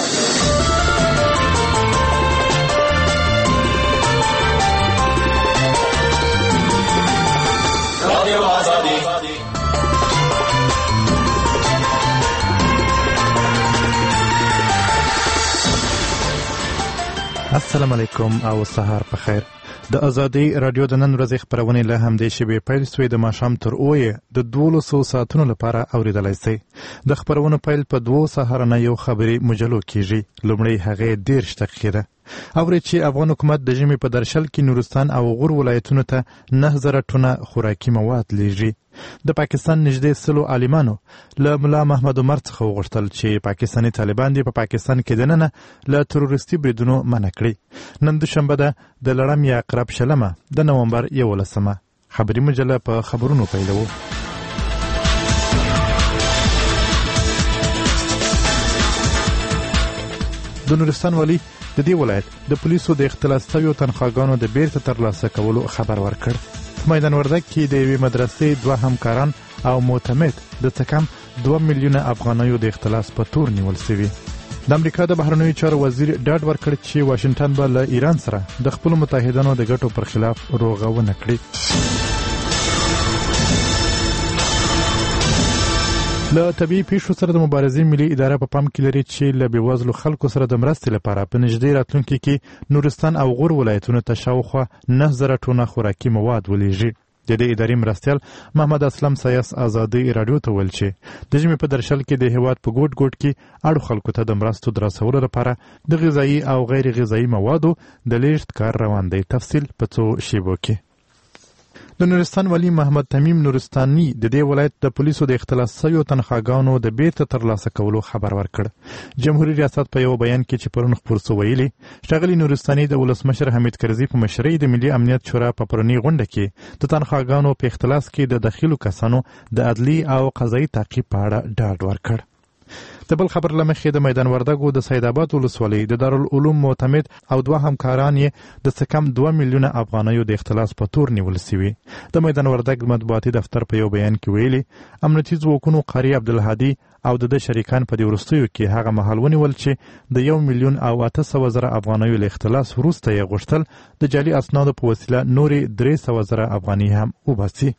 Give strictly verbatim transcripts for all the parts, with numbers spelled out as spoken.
السلام علیکم او سهار په خیر. د ازادي رادیو د نن ورځې خبرونه له همدې شیبې پیل سوې د ماښام تر اوه د دولسو ساعتونو لپاره اوریدلای شئ. د خبرونو پیل په دوو سهارنیو خبري مجلو کیږي. لومړی هغه دېرش دقیقې ده. اوري چې افغان حکومت د ژمي په درشل کې نورستان او غور ولایتونو ته نه زره ټنه خوراکي مواد لیږي. د پاکستان نږدې سلو عالمانو له ملا محمد عمر څخه وغوښتل چې پاکستاني طالبان دې په پاکستان کې دننه له تروریستي بریدونو منع کړي. نن دوشنبه ده د لړم یا عقرب شلمه د نومبر یولسمه. خبري مجله په خبرونو پیلوو. د نورستان والی د دې ولایت د پولیسو د اختلاس شویو تنخواګانو د بیرته ترلاسه کولو خبر ورکړ. په میدان وردګ کې د یوې مدرسې دوه همکاران او معتمد د څه کم دوه میلیونه افغانیو د اختلاس په تور نیول شوي. د امریکا د بهرنیو چارو وزیر ډاډ ورکړ چې واشنګټن به له ایران سره د خپلو متحدانو د ګټو پر خلاف روغه ونه کړي. له طبیعي پیښو سره د مبارزې ملي اداره په پام کې لري چې له بېوزلو خلکو سره د مرستې لپاره په نږدې راتلونکي کې نورستان او غور ولایتونو ته شاوخوا نه زره ټنه خوراکي مواد ولیږي. د دې ادارې مرستیال محمد اسلم سایس ازادي رادیو ته ویل چې د ژمي په درشل کې د هېواد په ګوټ ګوټ کې اړو خلکو ته د مرستو د رسولو لپاره د غذایي او غیر غذایي موادو د لیږد کار روان دی. تفصیل په څو شیبو کې. د نورستان والی محمد تمیم نورستاني د دې ولایت د پولیسو د اختلاس شویو تنخواګانو د بیرته ترلاسه کولو خبر ورکړ. جمهوریت ریاست په یو بیان کې چې پرون خپور سو ویلي ښاغلي نورستاني د ولسمشر حمید کرزي په مشرۍ د ملي امنیت شورا په پرونی غونډه کې د تنخواګانو په اختلاس کې د داخلو کسانو د عدلي او قضایي تعقیب په اړه ډاډ ورکړ. د بل خبر لمخې د میدان وردګو د سیدآباد ولسوالۍ د دارالعلوم معتمد او دوه همکاران یې د څه کم دوه میلیونه افغانیو د اختلاس په تور نیول شوي. د میدان وردګ مطبوعاتي دفتر په یو بیان کې ویلي امنیتي ځواکونو قاري عبدالهادي او د ده شریکان په دې وروستیو کې هغه مهال ونیول چې د یو میلیون او اته سوه زره افغانیو له اختلاس وروسته یې غوښتل د جعلي اسنادو په وسیله نورې درې سوه زره افغانۍ هم وباسي.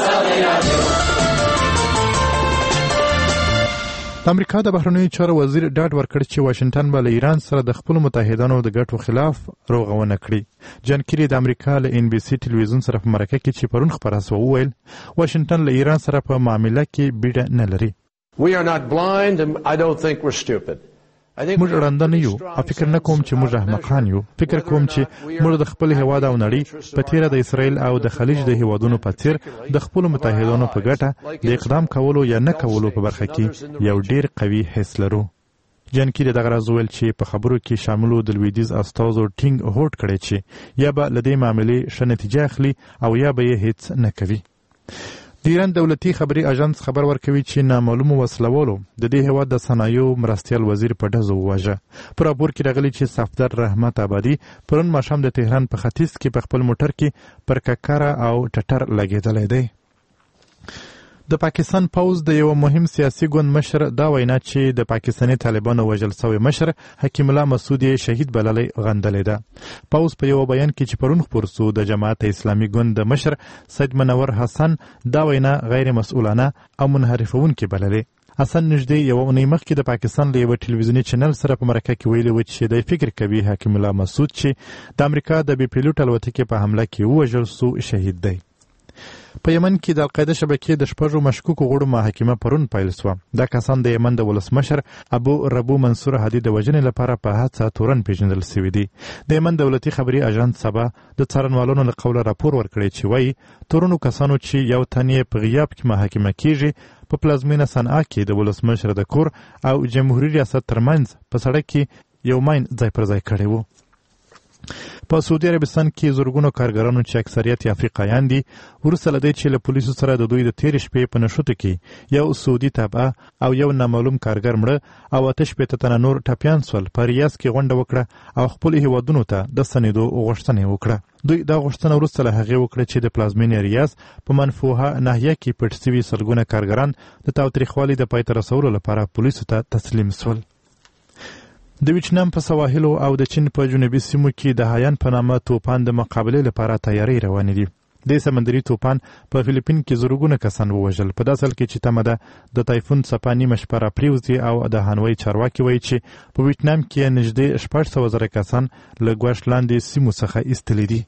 د امریکا د بهرنیو چارو وزیر ډاډ ورکړ چې واشنګټن به له ایران سره د خپلو متحدانو د ګټو خلاف روغه ونه کړي. جان کیری د امریکا له ان بي سي ټلویزیون سره په مرکه کې چې پرون خپره سوه وویل واشنګټن له ایران سره په معامله کې بیډه نه لري. We are not blind and I don't think we're stupid. موږ ړانده نه یو او فکر نه کوم چې موږ احمقان یو. فکر کوم چې موږ د خپل هیواد او نړۍ په تیره د اسرائیل او د خلیج د هیوادونو په څیر د خپلو متحدانو په ګټه د اقدام کولو یا نه کولو په برخه کې یو ډیر قوي حس لرو. جان کیری دغه راز ویل چې په خبرو کې شاملو د لویدیځ استازو ټینګ هوډ کړی چې یا به له دې معاملې ښه نتیجه اخلي او یا به یې هیڅ نه کوي. د ایران دولتي خبري اژانس خبر ورکوي چې نامعلومو وسلوالو د دې هېواد د صنایعو مرستیال وزیر په ډزو وواژه. په راپور کې راغلي چې صفدر رحمت آبادي پرون ماښام د تهران په ختیځ کې په خپل موټر کې پر ککره او ټټر لګېدلی دی. د پاکستان پوز د یو مهم سیاسي ګوند مشر دا وینا چې د پاکستاني طالبانو وژل شوی مشر حکیم الله مسعود یې شهید بللی غندلې ده. پوز په یو بیان کې چې پرون خپور سو د جماعت اسلامي ګوند د مشر سید منور حسن دا وینا غیر مسؤلانه او منحرفونکې بللې. حسن نږدې یوه اونۍ مخکې د پاکستان له یوه ټلویزیوني چینل سره په مرکه کې ویلي و چې دی فکر کوي حکیم الله مسعود چې د امریکا د بې پیلوټ الوتکې په حمله کې ووژل سو شهید دی. په یمن کې د القاعده شبکې د شپږو مشکوکو غړو محاکمه پرون پیل سوه. دا کسان د یمن د ولسمشر ابو ربو منصور هادي د وژنې لپاره په هڅه تورن پیژندل سوي دي. د یمن دولتي خبري اژانس سبا د څارنوالانو له قوله راپور ورکړی چې وایي تورنو کسانو چې یو تن یې په غیاب کې محاکمه کیږي په پلازمینه صنعا کې د ولسمشر د کور او جمهوریت ریاست ترمنځ په سړک کې یو ماین ځای پر ځای کړی و. په سعودي عربستان کې زرګونو کارګرانو چې اکثریت افریقایان دي وروسته له دې چې له پولیسو سره د دوی د تېرې شپې په نښتو کې یو سعودي تابعه او یو نامعلوم کارګر مړه او اته شپېته تنه نور ټپیان سول په ریاض کې غونډه وکړه او خپلو هیوادونو ته د ستنېدو غوښتنه وکړه. دوی دا غوښتنه وروسته له هغې وکړه چې د پلازمینې ریاض په منفوحه ناحیه کې پټ سوي سلګونه کارګران د تاوتریخوالي د پای ته رسولو لپاره پولیسو ته تسلیم سول. د ویتنام په سواحلو او د چین په جنوبي سیمو کې د هایان په نامه توپان د مقابلې لپاره تیاری روانې دي. د سمندري توپان په فلیپین کې زرګونه کسان ووژل. په داسې حال کې چې تمه ده د تایفون څپه نیمه شپه راپریوځي او د هانوی چارواکي وایي چې په ویتنام کې نږدې شپږ سوه زره کسان له ګواښ لاندې سیمو څخه ایستلي دي.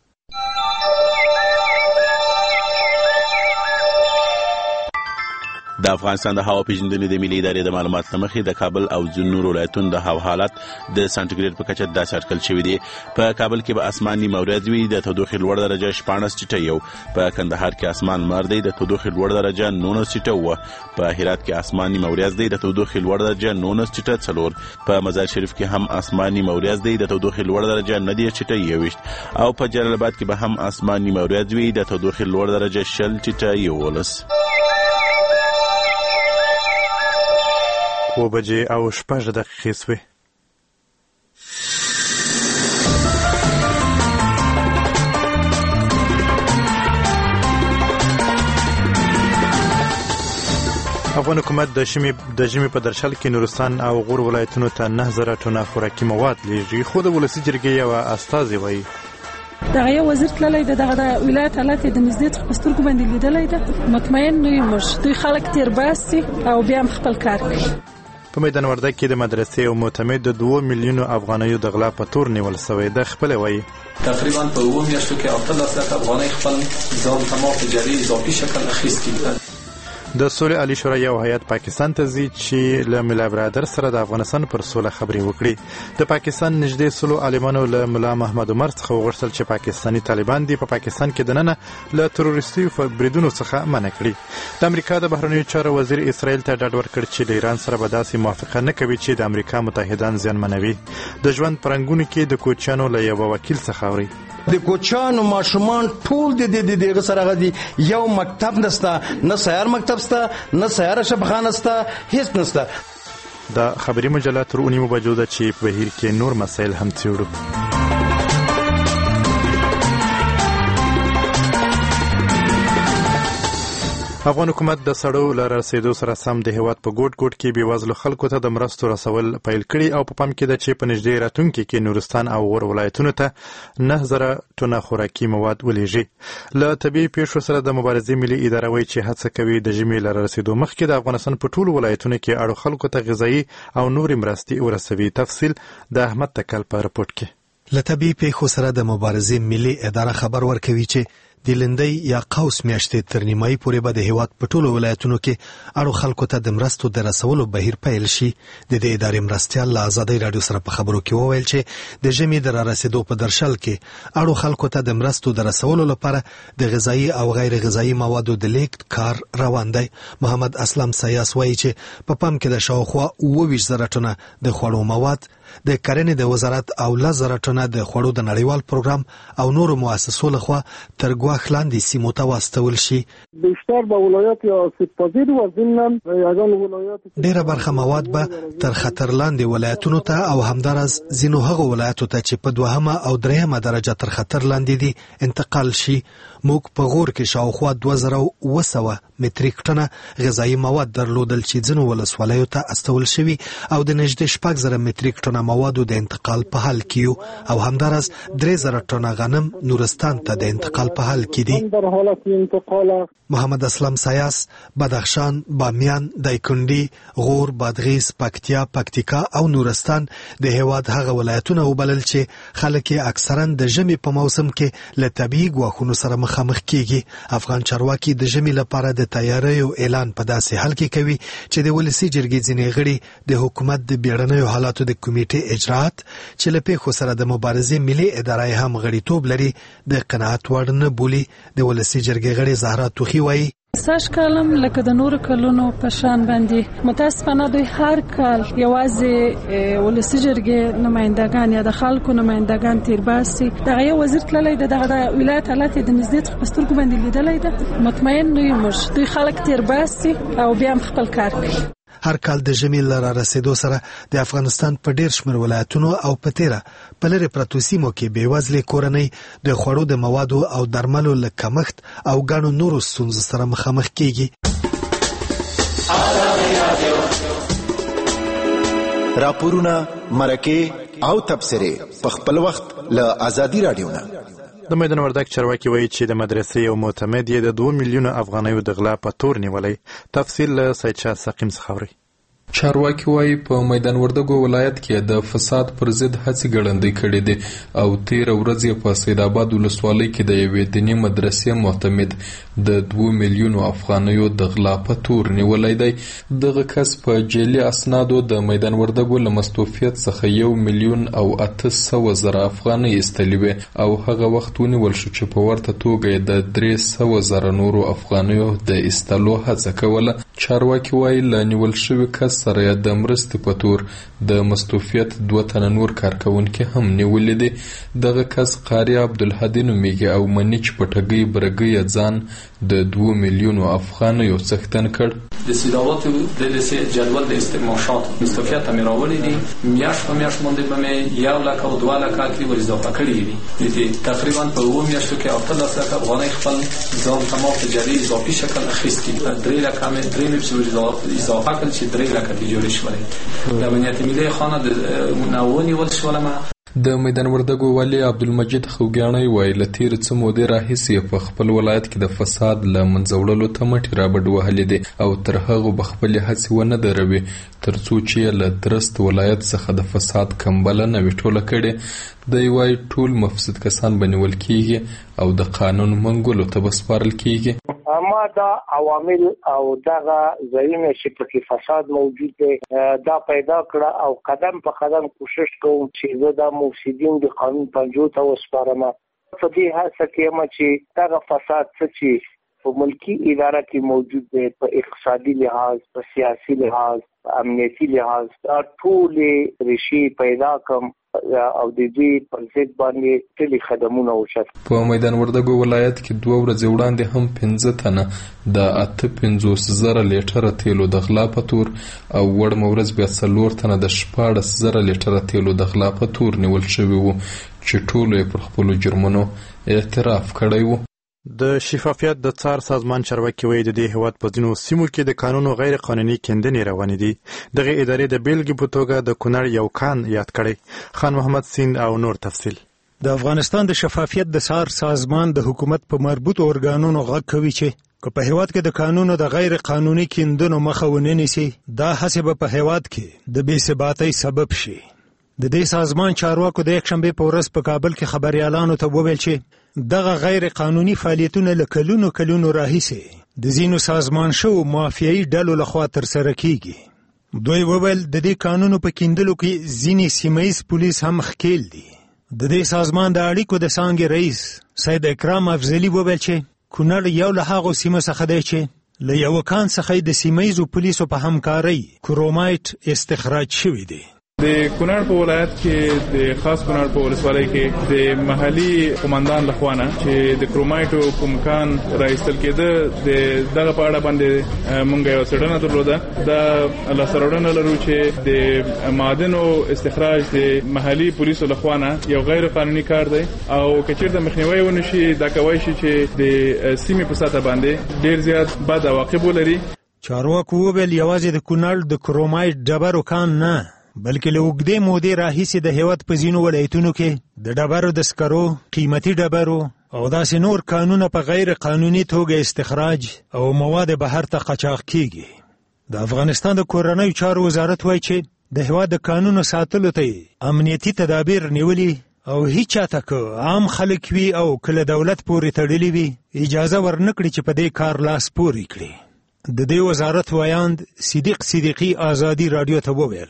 د افغانستان د هوا پیژندنې د ملي ادارې د معلوماتو له مخې د کابل او ځینو ولایتونو د هوا حالت د سانتیګریډ په کچه داسې اټکل شوی دی. په کابل کې به اسمان نیمه ورځ وي، د تودوخې لوړ درجه شپاړس ټیټه یو. په کندهار کې اسمان لمر دی، د تودوخې لوړ درجه نولس ټیټه وه. په هرات کې اسمان نیمه ورځ دی، د تودوخې لوړ درجه نولس ټیټه څلور. په مزار شریف کې هم اسمان نیمه ورځ دی، د تودوخې لوړ درجه نه دی ټیټه یوویشت. او په جلال آباد کې به هم اسمان نیمه ورځ وي، د تودوخې لوړ درجه شل ټیټه یوولس. و بجې او شپږ دقیقې سوې. افغان حکومت د ژمي د ژمي په درشل کې نورستان او غور ولایتونو ته نه زره ټنه خوراکي مواد لیږي، خو د ولسي جرګې یوه استازې وایي دغه یو وزیر تللی د دغه د ولایت حالت د نږدې څخه په سترګو باندې لیدلی ده. مطمئن نه یو موږ دوی خلک تیر باسي او بیا هم خپل کار کوي. په میدان وردګ کې د مدرسې او معتمد د دوه میلیونو افغانیو د غلا په تور نیول شوی ده. خپله وایي تقریبا په اووه میاشتو کې اتلس لکه افغانۍ خپل ځان ته ما تجاري اضافي شکل اخیستی ده. د سولې عالی شورا یو هیئت پاکستان ته ځي چې له ملا برادر سره د افغانستان پر سوله خبرې وکړي. د پاکستان نږدې سلو عالمانو له ملا محمد عمر څخه وغوښتل چې پاکستاني طالبان دي په پاکستان کې دننه له تروریستي بریدونو څخه منع کړي. د امریکا د بهرنیو چارو وزیر اسرائیل ته ډاډ ورکړ چې د ایران سره به داسې موافقه نه کوي چې د امریکا متحدان زیانمنوي. د ژوند په رنګونو کې د کوچیانو له یوه وکیل څخه اوري د کوچیانو ماشومان ټول د دې دغه سره غدي یو مکتب نسته، نه سیار مکتب سته، نه سیار شبخانه سته، هیڅ نسته. د خبري مجله تر اونیمو بجو ده چې په بهیر کې نور مسایل هم څیړو. افغان حکومت د سړو له رسیدو سره سم د هیواد په ګوټ ګوټ کې بېوزلو خلکو ته د مرستو رسول پیل کړي او په پام کې ده چې په نږدې راتلونکي کې نورستان او غور ولایتونو ته نه زره ټنه خوراکي مواد ولیږي. له طبیعي پیښو سره د مبارزې ملي اداره وایي چې هڅه کوي د ژمي له رسیدو مخکې د افغانستان په ټولو ولایتونو کې اړو خلکو ته غذایي او نورې مرستې ورسوي. تفصیل د احمد تکل په رپورټ کې. له طبیعي پیښو سره د مبارزې ملي اداره خبر ورکوي چې د لندۍ یا قوس میاشتې تر نیمایي پورې به د هیواد په ټولو ولایتونو کې اړو خلکو ته د مرستو د رسولو بهیر پیل شي. د دې ادارې مرستیال له ازادۍ راډیو سره په خبرو کې وویل چې د ژمي د رارسېدو په درشل کې اړو خلکو ته د مرستو د رسولو لپاره د غذایي او غیر غذایي موادو د لیږد کار روان دی. محمد اسلم سیاس وایي چې په پام کې د شاوخوا اووه ویشت زره ټنه د خوړو مواد د کرنې د وزارت او لس زره ټنه د خوړو د نړیوال پروګرام او نورو مؤسسو لخوا تر ګواښ لاندې سیمو ته واستول شي. بیشتر به ولایت آسیب پذیر و ضمن یگان ولایات ډیره برخه مواد به تر خطر لاندې ولایتونو ته او همدارس ځینو هغو ولایتو ته چې په دوهمه او دریمه درجه تر خطر لاندې دي انتقال شي. موږ په غور کې شاوخوا دوه زره اوه سوه متریک ټنه غذایي مواد درلودل چې ځینو ولسوالیو ته استول شوي او د نږدې شپږ زره متریک ټنه موادو د انتقال په حال کې یو او همدارس درې زره ټنه غنم نورستان ته د انتقال په حال کې دي. محمد اسلم سیاس بدخشان، بامیان، دایکنډي، غور، بادغیس، پکتیا، پکتیکا او نورستان د هیواد هغه ولایتونه وبلل چې خلک یې اکثرا د ژمي په موسم کې له طبیعي ګواښونو سره مخامخ کیږي. افغان چارواکي د ژمي لپاره د تیاریو اعلان په داسې حال کې کوي چې د ولسي جرګې ځینې غړي د حکومت د بیړنیو حالاتو د کمیټې اجرات چې له پیښو سره د مبارزې ملي اداره هم غړیتوب لري د قناعت وړ نه بولي. د ولسي جرګې غړي زهرا توخي وایي ساش کالم لکه د نور کلونو په شان باندې متاسفانه دوی هر کال یوازې ولسي جرګې نمائندگان یا د خلکو نمائندگان تیر باسي. دغه یو وزیر تللی د دغه ولایت حالت د نږدې څخه په سترګو باندې لیدلی ده. مطمئن نه یو موږ دوی خلک تیر باسي او بیا هم خپل کار کوي. هر کال د ژمي له رارسېدو سره د افغانستان په ډیر شمېر ولایتونو او په تیره په لرې پرتو سیمو کې بېوزلې کورنۍ د خوړو د موادو او درملو له کمښت او ګڼو نورو ستونزو سره مخامخ کیږي. راپورونه مرکه او تبصره په خپل وخت له ازادي رادیو نه. د میدان وردګ چارواکي وایي چې د مدرسې یو معتمد یې د دوه میلیونو افغانیو د غلا په تور نیولی. تفصیل له سید شاه سقیم څخه اورئ. چارواکي وایي په میدان وردګو ولایت کې د فساد پر ضد هڅې ګړندۍ کړې دي او تېره ورځ یې په سید آباد ولسوالۍ کې د یوې دیني مدرسې معتمد د دوه میلیونو افغانیو د غلا په تور نیولی دی. دغه کس په جعلي اسنادو د میدان وردګو له مستوفیت څخه یو میلیون او اته سوه زره افغانۍ ایستلې وې او هغه وخت ونیول شو چې په ورته توګه یې د درې سوه زره نورو افغانیو د ایستلو هڅه کوله. چارواکي وایي له نیول شوي کس سره د مرستې په تور د مستوفیت دوه تنه نور کارکوونکي هم نیولې دي. دغه کس قاري عبدالهادي نومیږي او مني چې په ټګۍ برګۍ ځان د دوه میلیونو افغانیو څښتن کړ. د سید آباد د لیسې جدول د استعماشات مستوفیت هم راوړی دي. میاشت په میاشت باندې به مې یو لک او دوه لک اکلی ور اضافه کړي دي. تقریبا په اووه میاشتو کې اتلس لک افغانۍ خپل ځان تمام تجاري اضافي شکل اخیستی. درې لک هم درې میلیون اضافه کړل چې درې لک ته جوړ شوی. د امنیت ملي خانه د منونی ول شولمه. د میدان وردګو والي عبدالمجید خوګیاڼی وایي له تېرې څه مودې راهیسې په خپل ولایت کې د فساد له منځه وړلو ته مټې رابډ وهلې دي او تر هغو به خپلې هڅې ونه دروي تر څو چې له درست ولایت څخه د فساد کمبله نه وي ټوله کړې. دی وایي ټول مفسد کسان به نیول کېږي او د قانون منګولو ته به سپارل کېږي. اما دا عوامل او دغه ځایونه چې پکې فساد موجود دی دا پیدا کړه او قدم په قدم کوشش کوم چې زه د مفسدین د قانون پنجو ته وسپارم. په دې هڅه کې یم چې دغه فساد څه چې په ملکی اداره کې موجود دی، په اقتصادي لحاظ، په سیاسي لحاظ، په امنیتي لحاظ، دا ټولې ریښې پیدا کړم او د دې پر ضد باندې ټولې خدمونه وشت. په میدان وردګو ولایت کې دوه ورځې وړاندې هم پنځه تنه د اته پنځوس زره لیټره تیلو د غلا په تور او وړمه ورځ بیا څلور تنه د شپاړس زره لیټره تیلو د غلا په تور نیول شوي وو چې ټولو یې پر خپلو جرمونو اعتراف کړی وو. د شفافیت د څار سازمان چارواکي وایي د دې هیواد په ځینو سیمو کې د قانونو غیر قانوني کیندنې روانې دي. دغه ادارې د بیلګې په توګه د کونړ یو کان یاد کړی. خان محمد سیند او نور تفصیل. د افغانستان د شفافیت د څار سازمان د حکومت په مربوطو ارګانونو غږ کوي چې که په هیواد کې د قانونو د غیر قانوني کیندنو مخه ونه نیسي دا هڅې به په هیواد کې د بې ثباتۍ سبب شي. د دې سازمان چارواکو د یکشنبې په ورځ په کابل کې خبریالانو ته وویل چې دغه غیر قانوني فعالیتونه له کلونو کلونو راهیسې د ځینو سازمان شوو مافیایي ډلو لخوا ترسره کیږي. دوی وویل د دې قانونو په کیندلو کې ځینې سیمه ییز پولیس هم ښکیل دي. د دې سازمان د اړیکو د څانګې رئیس سید اکرام افضلي وویل چې کونړ یو له هغو سیمو څخه دی چې له یوه کان څخه د سیمه ییزو پولیسو په همکارۍ کرومایټ استخراج شوی دی. د کونړ په ولایت کې د خاص کونړ په ولسوالۍ کې د محلي قومندان لخوا نه چې د کرومایټو کوم کان راایستل کېده د دغه په اړه باندې مونږ یو څېړنه درلوده. د لاسته راوړنه لرو چې د معادنو استخراج د محلي پولیسو لخوا نه یو غیر قانوني کار دی او که چېرته مخنیوی ونه شي دا کولی شي چې د سیمې په سطحه باندې ډېر زیات بد عواقب ولري. چارواکو وویل یوازې د کونړ د کرومایټ ډبرو کان نه بلکې له اوږدې مودې راهیسې د هیواد په ځینو ولایتونو کې د ډبرو د سکرو، قیمتي ډبرو او داسې نور کانونه په غیر قانوني توګه استخراج او مواد بهر ته قاچاق کیږي. د افغانستان د کورنیو چارو وزارت وایي چې د هیواد د قانونو ساتلو ته امنیتي تدابیر نیولي او هیڅ چاته که عام خلک وي او کله دولت پورې تړلي وي اجازه ورنکړي چې په دې کار لاس پورې کړي. د دې وزارت وایاند صدیق صدیقي آزادي رادیو ته وویل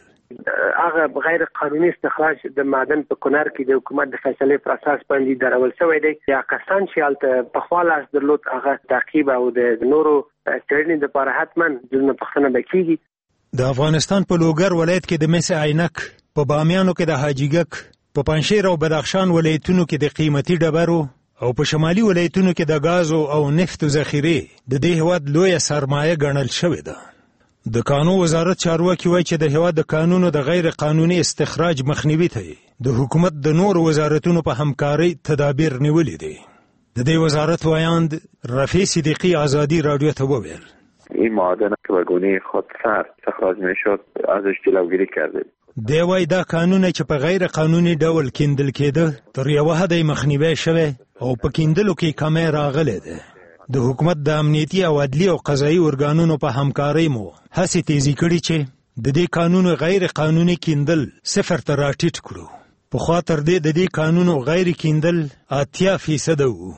هغه غیر قانوني استخراج د معدن په کونړ کې د حکومت د فیصلې پر اساس باندې درول شوی دی. یا کسان چې هلته پخوا لاس درلود هغه تعقیب او د نورو څېړنې دپاره حتما ځینې پوښتنه به کېږي. د افغانستان په لوګر ولایت کې د مس عینک، په بامیانو کې د حاجیګک، په پنجشیر او بدخشان ولایتونو کې د قیمتي ډبرو او په شمالي ولایتونو کې د غازو او نفتو ذخیرې د دې هیواد لویه سرمایه ګڼل شوې ده. د قانون وزارت چارواکي وایي چې د هیواد د قانونو د غیر قانوني استخراج مخنیوي ته د حکومت د نورو وزارتونو په همکارۍ تدابیر نیولي دي. د دې وزارت وایاند رفیع صدیقی آزادی رادیو ته وویل این معادن که به گونه خودسر استخراج میشد ازش جلوگیری کرده. دی وایي دا کانونه چې په غیر قانوني ډول کیندل کېده تر یوه حده یې مخنیوی شوی او په کیندلو کې کمی راغلی ده. د حکومت د امنیتي او عدلي او قضایي ارګانونو په همکارۍ مو هڅې تیزی کړي چې د دې کانونو غیر قانوني کیندل صفر ته راټیټ کړو. پخوا تر دې د دې کانونو غیر کیندل اتیا فیصده وو.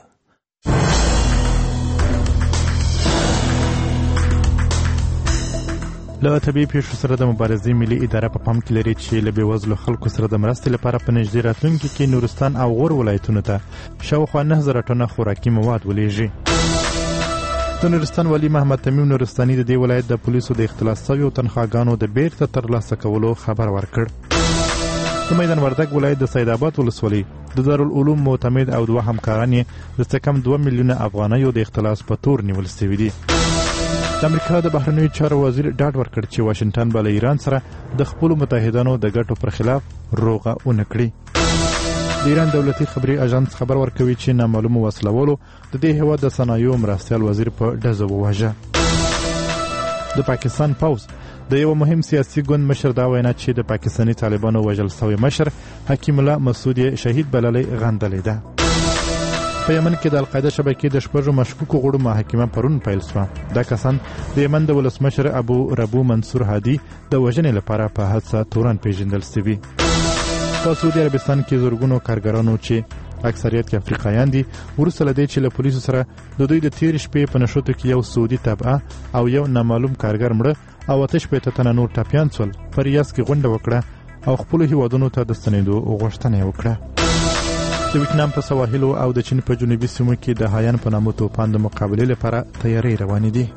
له طبیعي پیښو سره د مبارزې ملي اداره په پام کې لري چې له بېوزلو خلکو سره د مرستې لپاره په نږدې راتلونکي کې نورستان او غور ولایتونو ته شاوخوا نه زره ټنه خوراکي مواد ولېږي. د نورستان والي محمد تمیم نورستاني د دې ولایت د پولیسو د اختلاس شویو تنخواګانو د بیرته ترلاسه کولو خبر ورکړ. د میدان وردګ ولایت د سید آباد ولسوالۍ د دارالعلوم معتمد او دوه همکاران یې د څه کم دوه میلیونه افغانیو د اختلاس په تور نیول سوي دي. د امریکا د بهرنیو چارو وزیر ډاډ ورکړ چې واشنګټن به له ایران سره د خپلو متحدانو د ګټو پر خلاف روغه ونه کړي. د ایران دولتي خبري اژانس خبر ورکوي چې نامعلومو وسلوالو د دې هېواد د صنایعو مرستیال وزیر په ډزو وواژه. د پاکستان پوځ د یو مهم سیاسي ګوند مشر دا وینا چې د پاکستاني طالبانو وژل شوی مشر حکیم الله مسعود شهید بللی غندلې ده. په یمن کې د القاعده شبکې د شپږو مشکوکو غړو محاکمه پرون پیل شوه. دا کسان د یمن د ولسمشر ابو ربو منصور هادي د وژنې لپاره په حادثه تورن پیژندل شوي. په سعودي عربستان کې زرګونو کارګرانو چې اکثریت کې افریقایان دي وروسته له دې چې له پولیسو سره د دوی د تېرې شپې په نښتو کې یو سعودي تبعه او یو نامعلوم کارګر مړه او اته شپېته تنه نور ټپیان شول په ریاض کې غونډه وکړه او خپلو هیوادونو ته د ستنېدو غوښتنه یې وکړه. د ویتنام په سواحلو او د چین په جنوبي سیمو کې د هایان په نامه توپان د مقابلې لپاره تیاری روانې دي.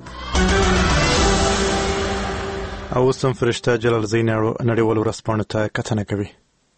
او اوس هم فرشته جلال زین نړیوالو ورځپاڼو ته کتنه کوي.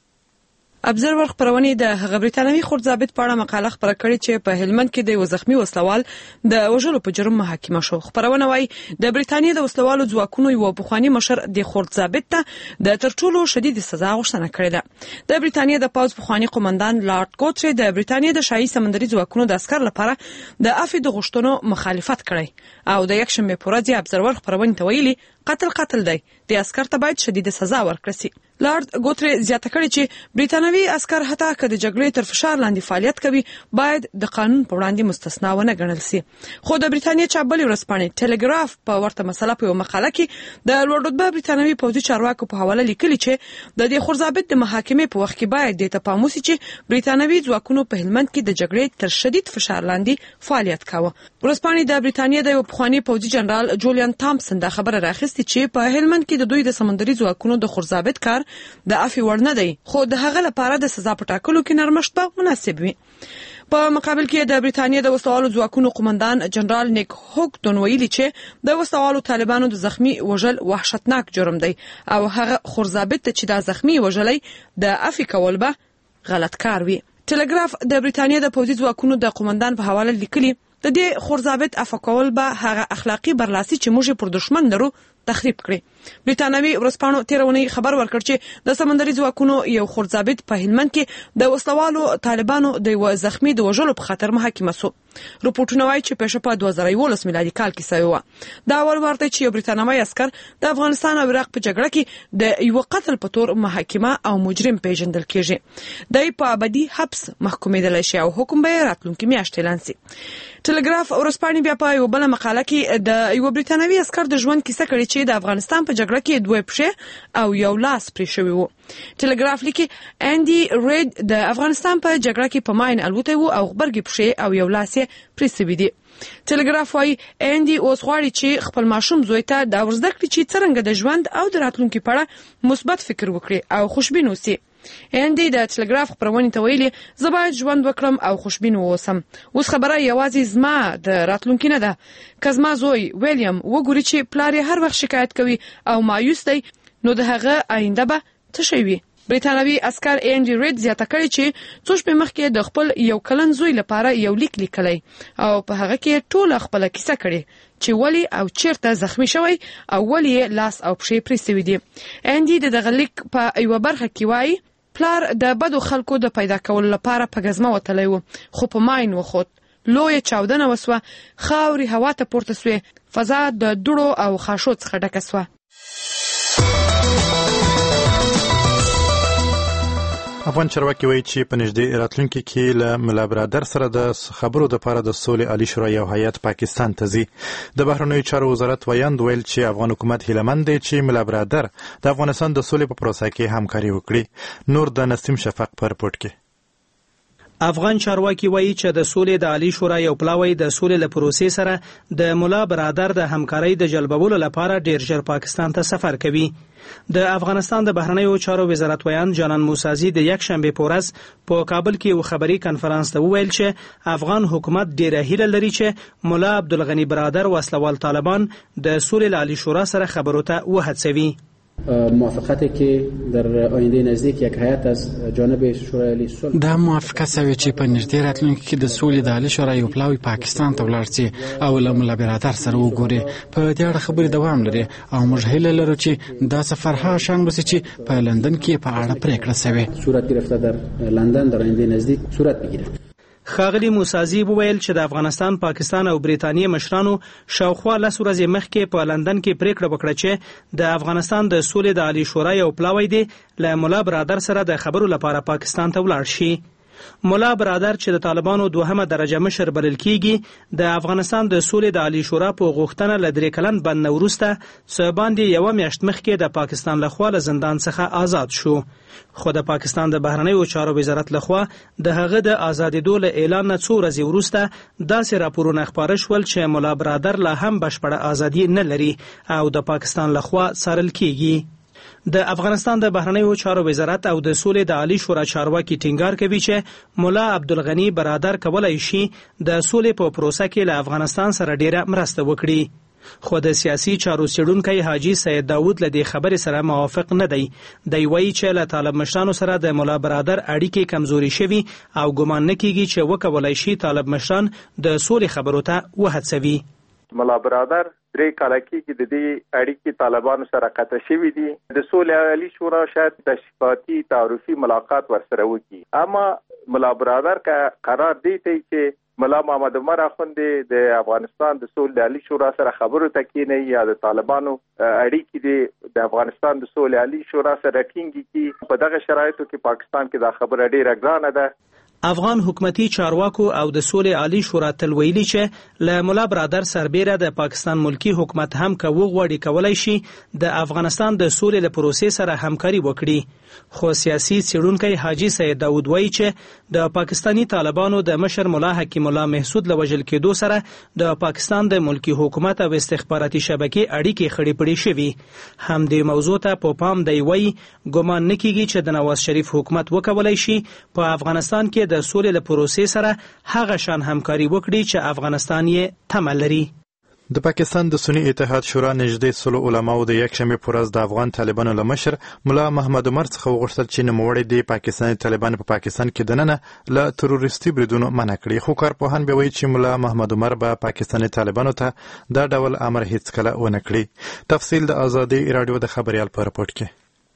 ابزرور خبرونه د هغه بریتانوي خورځابط په اړه مقاله خبره کړې چې په هلمند کې د یو زخمی وسلوال د وژلو په جرم محاکمه شو. خبرونه وايي د بریتانیا د وسلوالو ځواکونو یو پخوانی مشر د خورځابط ته د تر ټولو شدید سزا غوښتنه کړې ده. د بریتانیا د پوځ پخوانی قومندان لارډ کوټري د بریتانیا د شاهي سمندري ځواکونو د عسكر لپاره د عفو د غوښتنو مخالفت کړی او د یکشنبه په ورځ ابزرور خبرونه ته ویلي قتل قتل دی د عسكر ته باید شدید سزا ورکړي شي. لارډ ګوتری زیاته کړې چې بریتانوي عسكر حتی که د جګړې تر فشار لاندې فعالیت کوي باید د قانون په وړاندې مستثنا ونه ګڼل شي. خو د بریتانیا چابلي ورځپاڼې ټلګراف په ورته مسله په مقاله کې د لوړ رتبه بریتانوي پوځي چارواکو په حواله لیکلي چې د دې خورځابط د محاکمې په وخت کې باید د تپاموس چې بریتانوي ځواکونو په هلمند کې د جګړې تر شدید فشار لاندې فعالیت کاوه. ورځپاڼې د بریتانیا د یو پخوانی پوځي جنرال جولیان تامسن دا خبره راخستی چې په هلمند کې د دوی د سمندري ځواکونو د خورځابط کار د عفو وړ نه دی خو د هغه لپاره د سزا په ټاکلو کې نرمښت به مناسب وي. په مقابل کې د بریتانیا د وسلوالو ځواکونو قومندان جنرال نیک هوګټون ویلي چې د وسلوالو طالبانو د زخمی وژل وحشتناک جرم دی او هغه خورځابط چې د زخمی وژلې د عفو کول به غلط کار وي. ټلګراف د بریتانیا د پوځي ځواکونو د قومندان په حواله لیکلي د دې خورځابط عفو کول به هغه اخلاقی برلاسي چې موږ پر دشمن لرو تخریب کړي. بریتانوي ورځپاڼو تیرونی خبر ورکړ چې د سمندري ځواکونو یو خورځابط په هلمند کې د وسلوالو طالبانو د یو زخمی د وژلو په خاطر محاکمه شو. رپورټونه وايي چې پېښه په دوه زره یولس میلادي کال کې شوې و. دا اول ورته چې یو بریتانوي عسكر د افغانستان او عراق په جګړه کې د یو قتل په تور محاکمه او مجرم پیژندل کېږي. دای په ابدي حبس محکومېدل شي او حکم به راتلونکي میاشتې اعلان شي. ټلګراف ورځپاڼې بیا په یو بل مقاله کې د یو بریتانوي عسكر د ژوند کیسه کړې چې د افغانستان په جګړه کې دوه پښې او یو لاس پرې شوی وو. ټلګراف لیکي انډي ریډ د افغانستان په جګړه کې په ماین الوتې وو او خبرګي پښې او یو لاس یې پرې شوی دی. ټلګراف وايي انډي اوس غواړي چې خپل ماشوم زوی ته دا ورزده کړي چې څنګه د ژوند او د راتلونکي په اړه مثبت فکر وکړي او خوشبین اوسي. انډي د ټلګراف خبرونه ته ویلي زه باید ژوند وکړم او خوشبین اوسم. اوس خبره یوازې زما د راتلونکي نه ده. که زما زوی ویلیام وګوري چې پلار یې هر وخت شکایت کوي او مایوس دی نو د هغه آینده به څه شي وي. بریتانوي عسكر انډي ریډ زیاته کړی چې څو شپې مخکې د خپل یو کلن زوی لپاره یو لیک لیکلی او په هغه کې ټوله خپل کیسه کړې چې ولی او چیرته زخمی شوی او ولی لاس او پښې پرې شوی دي. انډي د دغه لیک په یو برخه کې وایي پلار د بدو خلکو د پیدا کولو لپاره په غزمه وتلی و خو په ماین وخوت. لوی چاودنه وسوه، خاوري هوا ته پورته سوې، فضا د دوړو او خاشو څخه ډکه سوه. افغان چارواکي وایي چې په نږدې راتلونکي کې له ملا برادر سره د خبرو دپاره د سولې عالي شورا یو هیئت پاکستان ته ځي. د بهرنیو چارو وزارت ویاند ویل چې افغان حکومت هیلهمند دی چې ملا برادر د افغانستان د سولې په پروسه کې همکاري وکړي. نور د نسیم شفق په رپورټ کې. افغان چارواکي وایي چې د سولې د عالی شورا یو پلاوی د سولې له پروسې سره د ملا برادر د همکارۍ د جلبولو لپاره ډیر ژر پاکستان ته سفر کوي. د افغانستان د بهرنیو چارو وزارت ویاند جانان موسازي د یک شنبه په ورځ په کابل کې یو خبري کنفرانس ته وویل چې افغان حکومت ډیره هیله لري چې مولا عبدالغنی برادر وسلوال طالبان د سولې له عالی شورا سره خبرو ته وهڅوي. موافقتی که در آینده نزدیک یک هیئت از جانب شورای عالی صلح دا موافقه شوې چې په نږدې راتلونکي کې د سولې د عالی شورا یو پلاوی پاکستان ته ولاړ شي او له ملا برادر سره وګوري. په دې اړه خبرې دوام لري او موږ هیله لرو چې دا سفر ها شان بسي چې په لندن کې په اړه پریکړه شوې صورت گرفته در لندن در آینده نزدیک صورت بگیره. خاغلی موسازی وویل چې د افغانستان، پاکستان او بریتانیې مشرانو شاوخوا لس ورځې مخکې په لندن کې پریکړه وکړه چې د افغانستان د سولې د عالی شورا یو پلاوی دی له ملا برادر سره د خبرو لپاره پاکستان ته ولاړ شي. مولا برادر چې د طالبانو دوهمه درجه مشر بلل کیږي د افغانستان د سولې د عالی شورا په غوښتنه له درې کلن بند نه وروسته څه باندې یوه میاشت مخکې د پاکستان لخوا له زندان څخه آزاد شو. خو د پاکستان د بهرنیو چارو وزارت لخوا د هغه د آزادېدو له اعلان نه څو ورځې وروسته داسې راپورونه خپاره شول چې مولا برادر لا هم بشپړه ازادي نه لري او د پاکستان لخوا څارل کیږي. د افغانستان د بهرنیو چارو وزارت او د سولې د عالی شورا چارواکي ټینګار کوي چې مولا عبدالغنی برادر کولای شي د سولې په پروسه کې له افغانستان سره ډیره مرسته وکړي. خو د سیاسي چارو څېړونکی حاجي سید داود له دې خبرې سره موافق نه دی. دی وایي چې له طالب مشرانو سره د مولا برادر اړیکې کمزوري شوي او ګمان نه کیږي چې وکولای شي طالب مشران د سولې خبرو ته وهڅوي. مولا برادر درې کاله کېږي د دې اړیکې طالبانو سره قطع شوي دي. د سولې عالی شورا شاید تشریفاتي تعارفي ملاقات ورسره وکړي، اما مولا برادر که قرار دی چې مولا محمد عمر اخوندی د افغانستان د سولې عالی شورا سره خبرو ته کینی یا د طالبانو اړیکې د افغانستان د سولې عالی شورا سره ټینګي کی، په دغه شرایطو کې پاکستان کې دا خبره ډیره ګرانه ده. افغان حکومتي چارواکو او د سولې عالی شورا تل ویلي چې له مولا برادر سربیره د پاکستان ملکی حکومت هم که وغواړي کولای شي د افغانستان د سولې له پروسې سره همکاري وکړي. خو سیاسي څېړونکی حاجي سید داود وایي چې د پاکستانی طالبانو د مشر ملا حکیم الله محسود له وژل کېدو سره د پاکستان د ملکی حکومت او استخباراتي شبکې اړیکې خړې پړې شوي. همدې موضوع ته په پام دی وایي ګمان نه کیږي چې د نواز شریف حکومت وکولای شي په افغانستان کې د سولې له پروسې سره هغه شان همکاري وکړي چې افغانستان یې تمه لري. د پاکستان د سنی اتحاد شورا نږدې سلو علماو د یک شنبه په ورځ د افغان طالبانو له مشر مولا محمد عمر څخه وغوښتل چې نوموړی د پاکستاني طالبانو په پاکستان کې دننه له تروریستي بریدونو منع کړي. خو کارپوهان بیا وایي چې مولا محمد عمر به پاکستاني طالبانو ته دا ډول امر هیڅکله ونه کړي. تفصیل د آزادي رادیو د خبريال په رپورټ کې.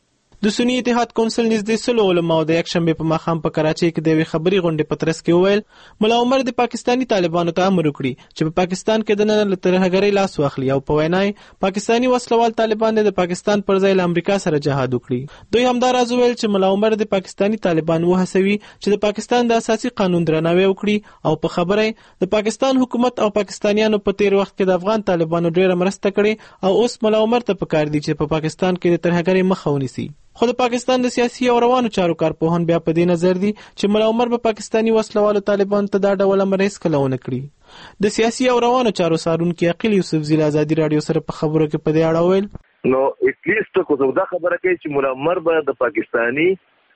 د سنی اتحاد کونسل نږدې سلو علماو د یک شنبه په ماښام په کراچۍ کې د یوې خبري غونډې په ترڅ کې وویل مولا عمر د پاکستاني طالبانو ته امر وکړي چې په پاکستان کې د نن له ترهګرۍ لاس واخلي او په وینا پاکستاني وسلوال طالبان د پاکستان پر ځای له امریکا سره جهاد وکړي. دوی همدا راز ویل چې مولا عمر د پاکستاني طالبان وهڅوي چې د پاکستان د اساسي قانون درناوی وکړي او په خبره د پاکستان حکومت او پاکستانیانو په تیر وخت کې د افغان طالبانو ډیره مرسته کړې او اوس مولا عمر ته پکار دي چې په پاکستان کې د ترهګرۍ مخه ونیسي. خو د پاکستان د سیاسي او روانو چارو کارپوهان بیا په دې نظر دي چې مولا عمر به پاکستاني وسلوالو طالبانو ته دا ډول امر هیڅکله ونه کړي. د سیاسي او روانو چارو څارونکي عقیل یوسف زیل ازادي رادیو سره په خبرو کې په دې اړه ویل نو اټلیست کو دا خبره کوي چې مولا عمر به د پاکستاني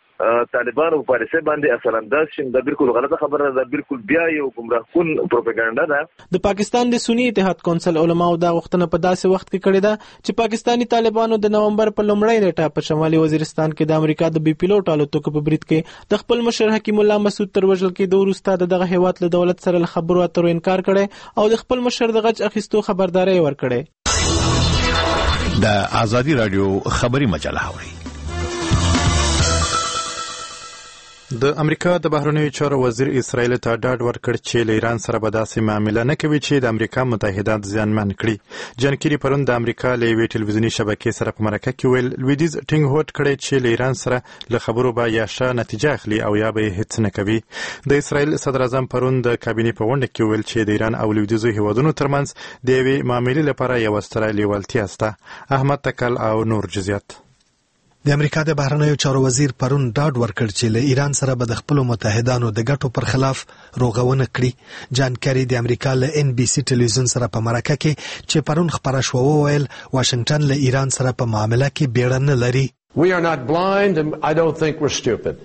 طالبانو په پالیسي باندې اثر انداز شي. دا بالکل غلطه خبره ده، بالکل بیا یو گمراه کن پروپاګاندا ده. د پاکستان د سنی اتحاد کونسل علماو دا غوښتنه په داسې وخت کې کړې ده چې پاکستاني طالبانو د نومبر په لومړۍ نیټه په شمالي وزیرستان کې د امریکا د بي پيلوټ الوتکو په برید کې د خپل مشر حکیم الله مسعود تر وژل کېدو وروسته دغه هیواد له دولت سره له خبرو اترو انکار کړي او د خپل مشر د غچ اخیستو خبرداري ورکړي. د آزادي رادیو خبري مجله هوري د امریکا د بهرنیو چارو وزیر اسرائیل ته ډاډ ورکړ چې له ایران سره به داسې معامله نه کوي چې د امریکا متحدات زیانمن کړي. جان کیری پرون د امریکا له یوې ټلویزیوني شبکې سره په مرکه کې ویل لویدیځ ټینګ هوډ کړی چې له ایران سره له خبرو به یا ښه نتیجه اخلي او یا به هیڅ نه کوي. د اسرائیل صدر اعظم پرون د کابینې په غونډه کې ویل چې د ایران او لویدیځو هیوادونو ترمنځ د یوې معاملې لپاره یوه ستره لیوالتیا شته. احمد تکل او نور جزئیات. د امریکا د بهرنیو چارو وزیر پرون ډاډ ورکړ چې له ایران سره به د خپل متحدانو د ګټو پر خلاف روغونه کړي. جان کیری د امریکا له ان بي سي ټلویزیون سره په مرکه کې چې پرون خبره شو وویل واشنگټن له ایران سره په معامله کې بیړه نه لري. We are not blind and I don't think we're stupid.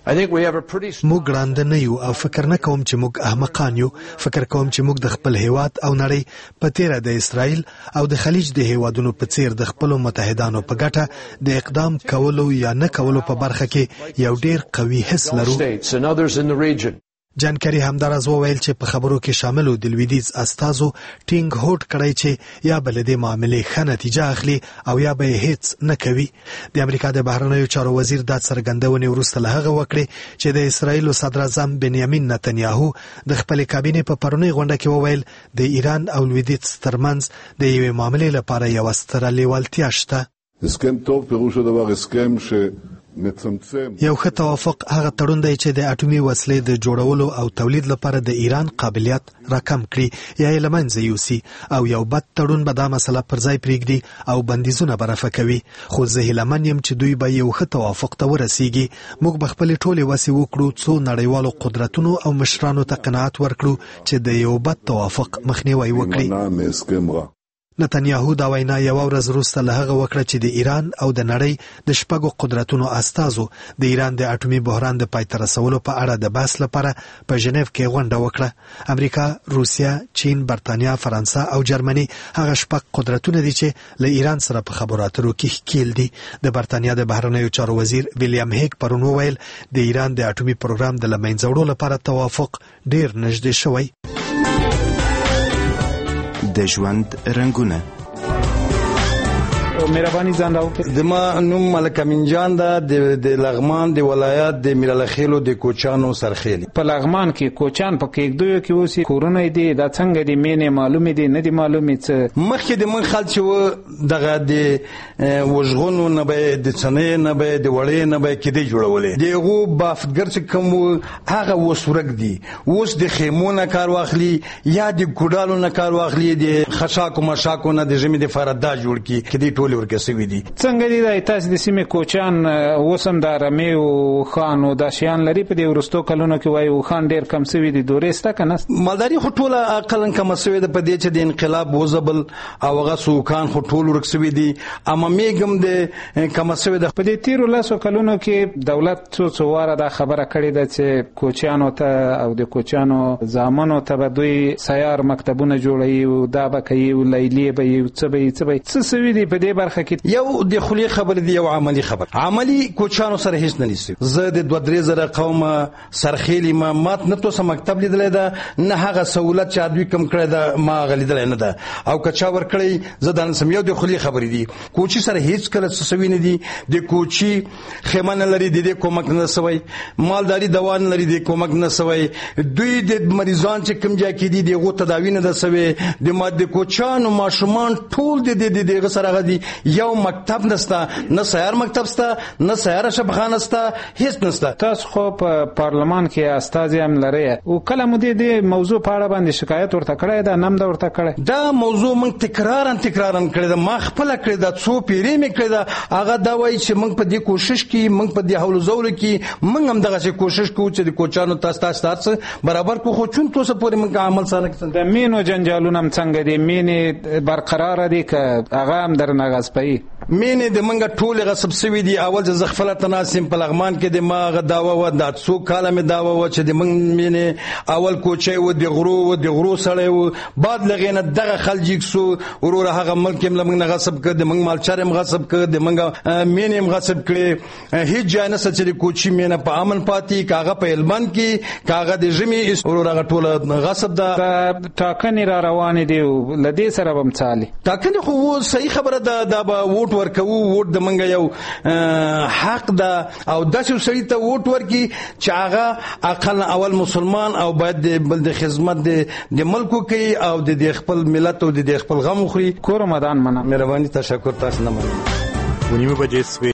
موږ ګړانده نه یو او فکر نه کوم چې موږ احمقان یو. فکر کوم چې موږ د خپل هیواد او نړۍ په تیره د اسرائیل او د خلیج د هیوادونو په څیر د خپل متحدانو په ګټه د اقدام کولو یا نه کولو په برخه کې یو ډیر قوي حس لرو. جان کیری همدارز وویل چې په خبرو کې شاملو د لویدیځ استازو ټینګ هوډ کړی چې یا بل د معاملې ښه نتیجه اخلي او یا به هیڅ نه کوي. د امریکا د بهرنیو چارو وزیر دا څرګندونې وروسته له هغه وکړې چې د اسرائیل صدر اعظم بنیامین نتنیاهو د خپل کابینې په پرونی غونډه کې وویل د ایران او لویدیځ ترمنځ د یوې معاملې لپاره یوه ستره لیوالتیا شته. اسکم توپ پیروش دغه اسکم شه یو ښه توافق هغه تړون دی چې د اټومي وسلې د جوړولو او تولید لپاره د ایران قابلیت راکم کړي یا یې له منځه یوسي او یو بد تړون به دا مسله پر ځای پرېږدي او بندیزونه به رفع کوي. خو زه هیلهمن یم چې دوی به یو ښه توافق ته ورسیږي. موږ به خپلې ټولې وسې وکړو څو نړیوالو قدرتونو او مشرانو ته قناعت ورکړو چې د یو بد توافق مخنیوی وکړي. نتنیاهو دا وینا یوه ورځ وروسته له هغه وکړه چې د ایران او د نړۍ د شپږو قدرتونو استازو د ایران د اټومي بحران د پای ته رسولو په اړه د بحث لپاره په ژنیو کې غونډه وکړه. امریکا، روسیه، چین، برتانیا، فرانسه او جرمني هغه شپږ قدرتونه دي چې له ایران سره په خبرو اترو کې ښکیل دي. د برتانیا د بهرنیو چارو وزیر ویلیام هیګ پرون وویل د ایران د اټومي پروګرام د له منځه وړو لپاره توافق ډیر نږدې شوی. د ژوند رنگونه مهرباني ځان راوړئ. د ما نوم ملک امین جان ده د لغمان د ولایت د میرالخیلو د کوچانو سرخیل. په لغمان کې کوچان په کېږدیو کې اوسي کورونه دي دا څنګه دي مینه معلومه دي نه دي معلومه څه مخکې د من خلک چې دغه د وژغونو نه به د څنې نه به د وړې نه به کېدی جوړولې دغه بافګر چې کوم هغه وسورک دي اوس د خیمونه کار واخلي یا د ګډالو نه کار واخلي د خشاکو مشاکو نه د جمی د فردا جوړ کی کدي ټول ورکسوي دي. څنګه دي د تاسو د سیمې کوچان وسم د رمي او خان او د شیان لري په دې ورستو کلونو کې وای او خان ډیر کم سوي دي دورسته کنه مالداري خټوله عقلن کم سوي د په دې چې د انقلاب وزبل او هغه سوکان خټول ورکسوي دي اما میګم د کم سوي د په دې تیرو لاسو کلونو کې دولت څو څو واره دا خبره کړې ده چې کوچانو ته او د کوچانو زامنو ته به دوی سیار مکتبونه جوړوي او دا به کوي او لیلی به یو څه به څه به څه سوي دي په دې برخه کې یو د خلی خبر دی یو عملی خبر عملی کوچانو سره هیڅ نه نيسي. زه د دوه درې زره قومه سرخیلی ما مات نه توسه مکتب لیدل ده نه هغه سہولت چې ادوی کم کړی ده ما غلیدل نه ده او کچا ور کړی زه د سم یو د خلی خبر دی کوچی سره هیڅ کله سوي نه دي د کوچی خیمن لري د کومک نه سوي مالداري دوان لري د کومک نه سوي دوی د مریضان چې کم ځای کې دي دغه تداوی نه ده سوي د ماده کوچانو ماشومان ټول د دغه سره غدي یو مکتب نستا نه سیار مکتب ستا نه سیار شبخانه ستا هیڅ نستا. تاسو خو په پارلمان کې استاد هم لري او کله مو دې موضوع په اړه باندې شکایت ورته کړی دا نم دا ورته کړی دا موضوع موږ تکرارا تکرارا کړی دا ما خپل کړی دا څو پیری مې کړی دا هغه دا وایي چې موږ په دې کوشش کې موږ په دې حول زول کې موږ هم دغه کوشش کوو چې د کوچانو تاسو تاسو برابر کو خو چون تاسو پورې موږ عمل سره کوو. د مینو جنجالونه څنګه دي مینه برقرار دي که هغه هم در نغاز پي مینه د منګه ټول غصب سوي دي اول ځ خپل تناسم په لغمان کې د ما غ داوا و د څو کاله مې داوا و چې د من مینه اول کوچي و د غرو و د غرو سره و بعد لغینه دغه خلجیک سو ورور هغه ملک هم لمنګ غصب کړ د منګ مالچار هم غصب کړ د منګه مینه هم غصب کړ هیڅ ځای نه سچري کوچي مینه په امن پاتې کاغه په البان کې کاغه د جمی ورور هغه ټول غصب دا ټاکنې را روان دي لدې سره بم چالي ټاکنې خو صحیح خبره ده دا به ووټ ورکوو ووټ د منګه یو حق ده او داسې سړي ته ووټ ورکي چې هغه اقل اول مسلمان او باید بل د خدمت د ملک کوي او د خپل ملت او د خپل غم خوري. کور مدان منه. مهرباني تشکر تاسو نه منم. ونیمه بجې